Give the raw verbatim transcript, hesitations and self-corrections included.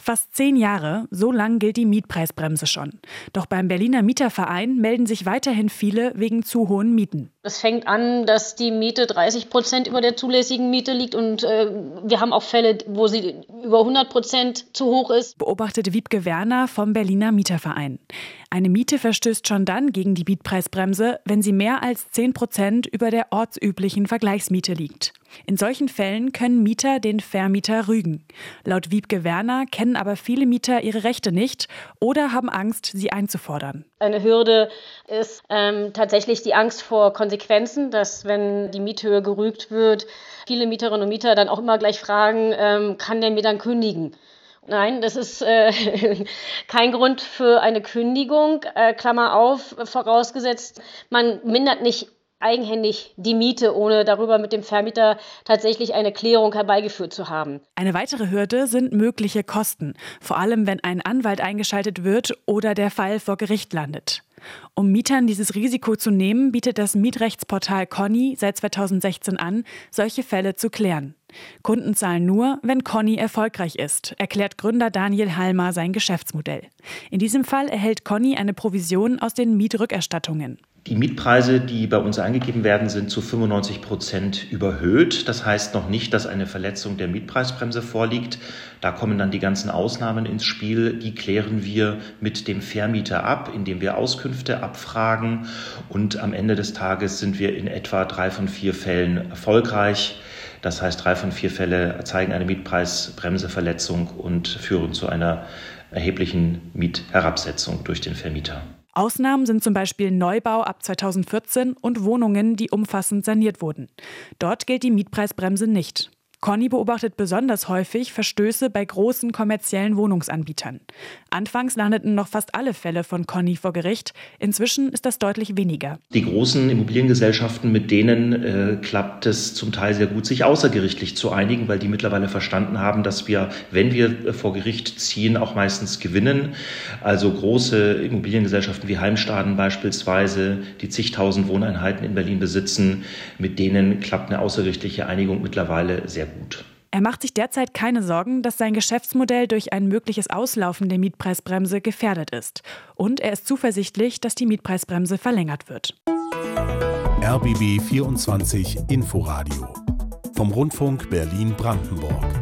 Fast zehn Jahre, so lang gilt die Mietpreisbremse schon. Doch beim Berliner Mieterverein melden sich weiterhin viele wegen zu hohen Mieten. Es fängt an, dass die Miete dreißig Prozent über der zulässigen Miete liegt und äh, wir haben auch Fälle, wo sie über hundert Prozent zu hoch ist. Beobachtete Wiebke Werner vom Berliner Mieterverein. Eine Miete verstößt schon dann gegen die Mietpreisbremse, wenn sie mehr als zehn Prozent über der ortsüblichen Vergleichsmiete liegt. In solchen Fällen können Mieter den Vermieter rügen. Laut Wiebke Werner kennen aber viele Mieter ihre Rechte nicht oder haben Angst, sie einzufordern. Eine Hürde ist ähm, tatsächlich die Angst vor Konsequenzen, dass wenn die Miethöhe gerügt wird, viele Mieterinnen und Mieter dann auch immer gleich fragen, ähm, kann der mir dann kündigen? Nein, das ist äh, kein Grund für eine Kündigung, äh, Klammer auf, vorausgesetzt, man mindert nicht eigenhändig die Miete, ohne darüber mit dem Vermieter tatsächlich eine Klärung herbeigeführt zu haben. Eine weitere Hürde sind mögliche Kosten, vor allem wenn ein Anwalt eingeschaltet wird oder der Fall vor Gericht landet. Um Mietern dieses Risiko zu nehmen, bietet das Mietrechtsportal Conny seit zweitausendsechzehn an, solche Fälle zu klären. Kunden zahlen nur, wenn Conny erfolgreich ist, erklärt Gründer Daniel Halmer sein Geschäftsmodell. In diesem Fall erhält Conny eine Provision aus den Mietrückerstattungen. Die Mietpreise, die bei uns eingegeben werden, sind zu fünfundneunzig Prozent überhöht. Das heißt noch nicht, dass eine Verletzung der Mietpreisbremse vorliegt. Da kommen dann die ganzen Ausnahmen ins Spiel. Die klären wir mit dem Vermieter ab, indem wir Auskünfte abfragen. Und am Ende des Tages sind wir in etwa drei von vier Fällen erfolgreich. Das heißt, drei von vier Fälle zeigen eine Mietpreisbremseverletzung und führen zu einer erheblichen Mietherabsetzung durch den Vermieter. Ausnahmen sind zum Beispiel Neubau ab zweitausendvierzehn und Wohnungen, die umfassend saniert wurden. Dort gilt die Mietpreisbremse nicht. Conny beobachtet besonders häufig Verstöße bei großen kommerziellen Wohnungsanbietern. Anfangs landeten noch fast alle Fälle von Conny vor Gericht. Inzwischen ist das deutlich weniger. Die großen Immobiliengesellschaften, mit denen äh, klappt es zum Teil sehr gut, sich außergerichtlich zu einigen, weil die mittlerweile verstanden haben, dass wir, wenn wir äh, vor Gericht ziehen, auch meistens gewinnen. Also große Immobiliengesellschaften wie Heimstaden beispielsweise, die zigtausend Wohneinheiten in Berlin besitzen, mit denen klappt eine außergerichtliche Einigung mittlerweile sehr gut. Gut. Er macht sich derzeit keine Sorgen, dass sein Geschäftsmodell durch ein mögliches Auslaufen der Mietpreisbremse gefährdet ist. Und er ist zuversichtlich, dass die Mietpreisbremse verlängert wird. R B B vierundzwanzig Inforadio vom Rundfunk Berlin-Brandenburg.